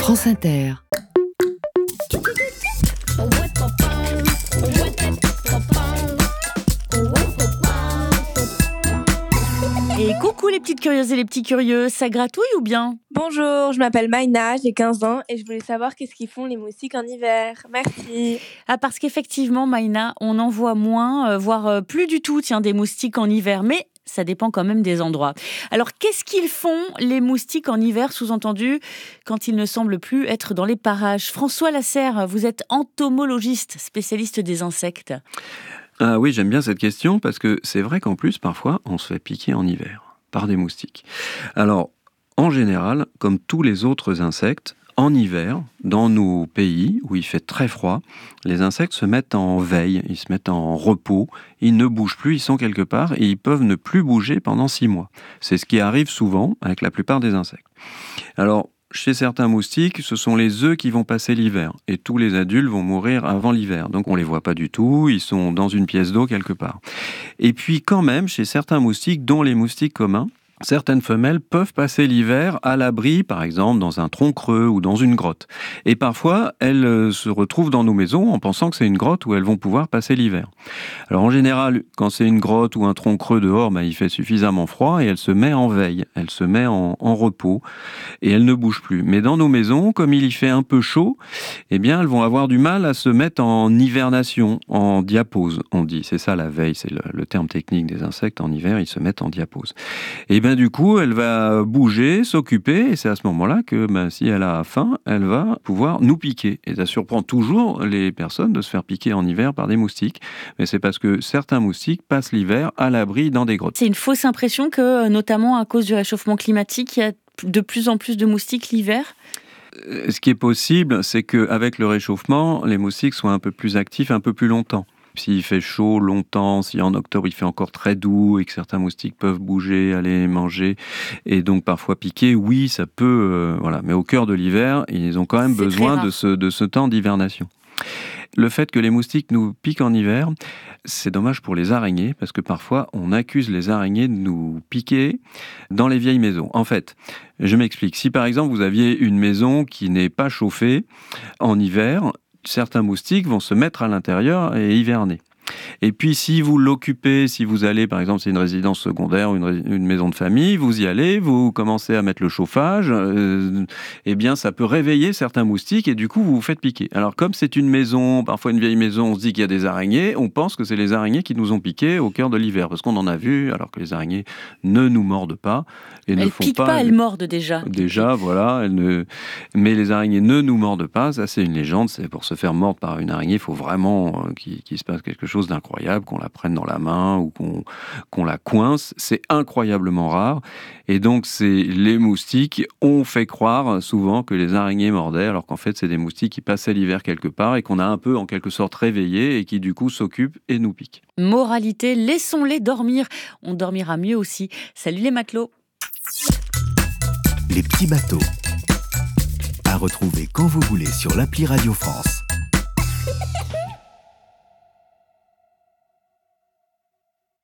France Inter. Et coucou les petites curieuses et les petits curieux, ça gratouille ou bien ? Bonjour, je m'appelle Maïna, j'ai 15 ans et je voulais savoir qu'est-ce qu'ils font les moustiques en hiver. Merci. Ah, parce qu'effectivement, Maïna, on en voit moins, voire plus du tout, des moustiques en hiver. Mais ça dépend quand même des endroits. Alors, qu'est-ce qu'ils font, les moustiques en hiver, sous-entendu, quand ils ne semblent plus être dans les parages ? François Lasserre, vous êtes entomologiste, spécialiste des insectes. Ah oui, j'aime bien cette question parce que c'est vrai qu'en plus, parfois, on se fait piquer en hiver par des moustiques. Alors, en général, comme tous les autres insectes, en hiver, dans nos pays où il fait très froid, les insectes se mettent en veille, ils se mettent en repos, ils ne bougent plus, ils sont quelque part et ils peuvent ne plus bouger pendant 6 mois. C'est ce qui arrive souvent avec la plupart des insectes. Alors, chez certains moustiques, ce sont les œufs qui vont passer l'hiver et tous les adultes vont mourir avant l'hiver. Donc on les voit pas du tout, ils sont dans une pièce d'eau quelque part. Et puis quand même, chez certains moustiques, dont les moustiques communs, certaines femelles peuvent passer l'hiver à l'abri, par exemple dans un tronc creux ou dans une grotte. Et parfois, elles se retrouvent dans nos maisons en pensant que c'est une grotte où elles vont pouvoir passer l'hiver. Alors en général, quand c'est une grotte ou un tronc creux dehors, il fait suffisamment froid et elle se met en veille, elle se met en repos et elle ne bouge plus. Mais dans nos maisons, comme il y fait un peu chaud, elles vont avoir du mal à se mettre en hivernation, en diapause, on dit. C'est ça la veille, c'est le terme technique des insectes. En hiver, ils se mettent en diapause. Et du coup, elle va bouger, s'occuper, et c'est à ce moment-là que si elle a faim, elle va pouvoir nous piquer. Et ça surprend toujours les personnes de se faire piquer en hiver par des moustiques. Mais c'est parce que certains moustiques passent l'hiver à l'abri dans des grottes. C'est une fausse impression que, notamment à cause du réchauffement climatique, il y a de plus en plus de moustiques l'hiver ? Ce qui est possible, c'est qu'avec le réchauffement, les moustiques soient un peu plus actifs, un peu plus longtemps. S'il fait chaud longtemps, si en octobre il fait encore très doux et que certains moustiques peuvent bouger, aller manger et donc parfois piquer, oui, ça peut, Mais au cœur de l'hiver, ils ont quand même besoin de ce temps d'hivernation. Le fait que les moustiques nous piquent en hiver, c'est dommage pour les araignées parce que parfois on accuse les araignées de nous piquer dans les vieilles maisons. En fait, je m'explique. Si par exemple vous aviez une maison qui n'est pas chauffée en hiver, certains moustiques vont se mettre à l'intérieur et hiverner. Et puis si vous l'occupez, si vous allez, par exemple, c'est une résidence secondaire ou une maison de famille, vous y allez, vous commencez à mettre le chauffage, ça peut réveiller certains moustiques et du coup vous vous faites piquer. Alors comme c'est une maison, parfois une vieille maison, on se dit qu'il y a des araignées, on pense que c'est les araignées qui nous ont piqués au cœur de l'hiver, parce qu'on en a vu, alors que les araignées ne nous mordent pas. Et elles ne piquent pas, elles mordent déjà. Déjà, voilà, mais les araignées ne nous mordent pas, ça c'est une légende, c'est pour se faire mordre par une araignée, il faut vraiment qu'il se passe quelque chose d'incroyable, qu'on la prenne dans la main ou qu'on la coince, c'est incroyablement rare. Et donc, les moustiques ont fait croire souvent que les araignées mordaient, alors qu'en fait, c'est des moustiques qui passaient l'hiver quelque part et qu'on a un peu, en quelque sorte, réveillés et qui, du coup, s'occupent et nous piquent. Moralité, laissons-les dormir. On dormira mieux aussi. Salut les matelots. Les petits bateaux. À retrouver quand vous voulez sur l'appli Radio France.